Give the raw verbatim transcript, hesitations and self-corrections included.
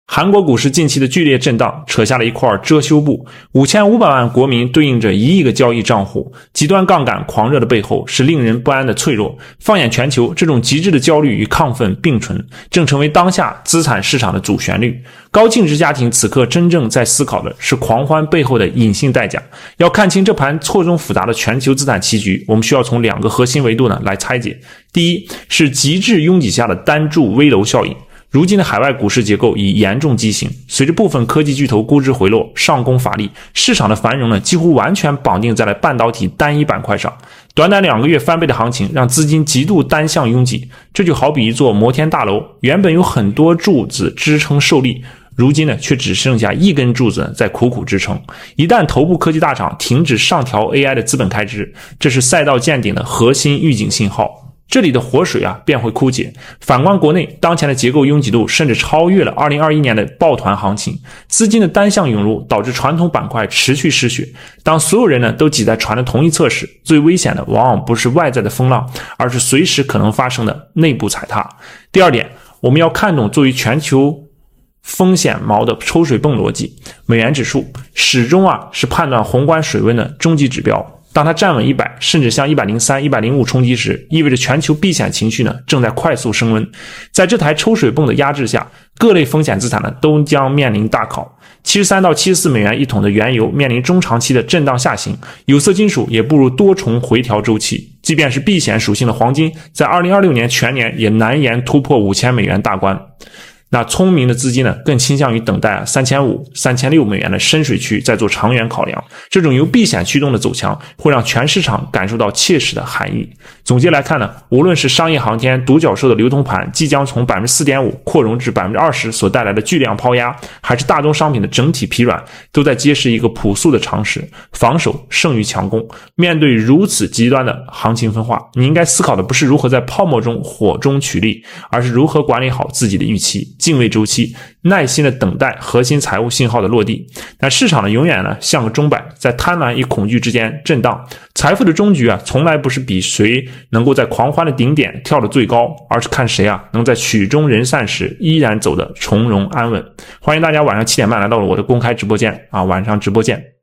韩国股市近期的剧烈震荡，扯下了一块遮羞布。五千五百万国民对应着一亿个交易账户，极端杠杆狂热的背后是令人不安的脆弱。放眼全球，这种极致的焦虑与亢奋并存，正成为当下资产市场的主旋律。高净值家庭此刻真正在思考的是狂欢背后的隐性代价。要看清这盘错综复杂的全球资产棋局，我们需要从两个核心维度呢来拆解。第一是极致拥挤下的单柱危楼效应。如今的海外股市结构已严重畸形，随着部分科技巨头估值回落，上攻乏力，市场的繁荣呢几乎完全绑定在了半导体单一板块上。短短两个月翻倍的行情，让资金极度单向拥挤。这就好比一座摩天大楼，原本有很多柱子支撑受力，如今呢却只剩下一根柱子在苦苦支撑。一旦头部科技大厂停止上调 A I 的资本开支，这是赛道见顶的核心预警信号。这里的活水啊便会枯竭。反观国内，当前的结构拥挤度甚至超越了二零二一年的抱团行情，资金的单向涌入导致传统板块持续失血。当所有人呢都挤在船的同一侧时，最危险的往往不是外在的风浪，而是随时可能发生的内部踩踏。第二点，我们要看懂作为全球风险锚的抽水泵逻辑。美元指数始终啊是判断宏观水温的终极指标。当它站稳一百，甚至向一百零三、一百零五冲击时，意味着全球避险情绪呢正在快速升温。在这台抽水泵的压制下，各类风险资产呢都将面临大考。七十三到七十四美元一桶的原油面临中长期的震荡下行，有色金属也步入多重回调周期。即便是避险属性的黄金，在二零二六年全年也难言突破五千美元大关。那聪明的资金呢，更倾向于等待三千五、三千六美元的深水区，再做长远考量。这种由避险驱动的走强，会让全市场感受到切实的含义。总结来看呢，无论是商业航天独角兽的流通盘即将从 百分之四点五 扩容至 百分之二十 所带来的巨量抛压，还是大宗商品的整体疲软，都在揭示一个朴素的常识：防守胜于强攻。面对如此极端的行情分化，你应该思考的不是如何在泡沫中火中取栗，而是如何管理好自己的预期，敬畏周期，耐心的等待核心财务信号的落地。但市场呢，永远呢像个钟摆，在贪婪与恐惧之间震荡。财富的终局啊，从来不是比谁能够在狂欢的顶点跳得最高，而是看谁啊能在曲终人散时依然走得从容安稳。欢迎大家晚上七点半来到了我的公开直播间啊，晚上直播见。